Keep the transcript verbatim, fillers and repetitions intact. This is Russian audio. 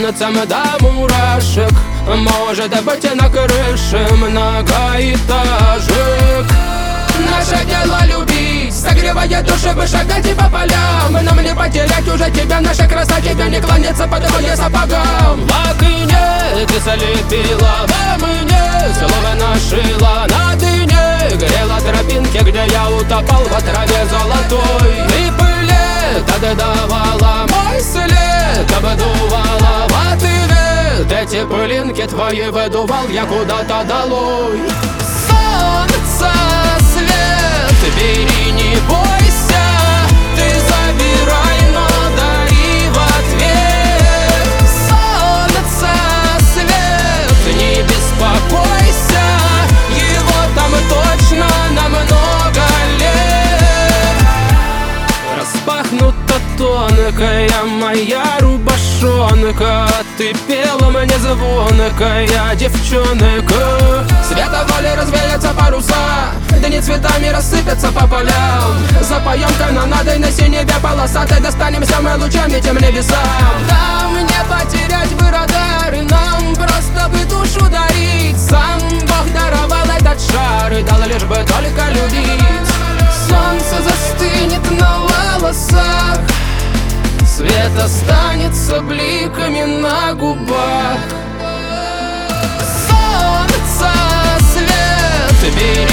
сердцем до мурашек. Может быть и на крыше многоэтажек. Наше дело любить, согревая души, бы шагать и по полям. Нам не потерять уже тебя, наша краса, тебе не кланяться по твоим сапогам. В окне ты слепила, во мне слово нашила. На дыне грела тропинки, где я утопал в траве золотой. И пыле ты давала мой след, обдувала в ответ. Эти пылинки твои выдувал я куда-то долой. Солнце, свет, бери, не бойся, ты забирай, но дари в ответ. Солнце, свет, не беспокойся, его там точно на много лет. Распахнута тонкая моя рубашонка, ты пела мне звонкая девчонка. Света воли развеются паруса, да не цветами рассыпятся по полям. Запоем канонадой на синеве полосатой, достанемся мы лучами тем небесам. Нам не потерять бы радары, нам просто бы душу дарить. Сам Бог даровал этот шар и дал лишь бы только любить. Солнце застынет на волосах, свет останется бликами на губах. Солнце, свет, бери.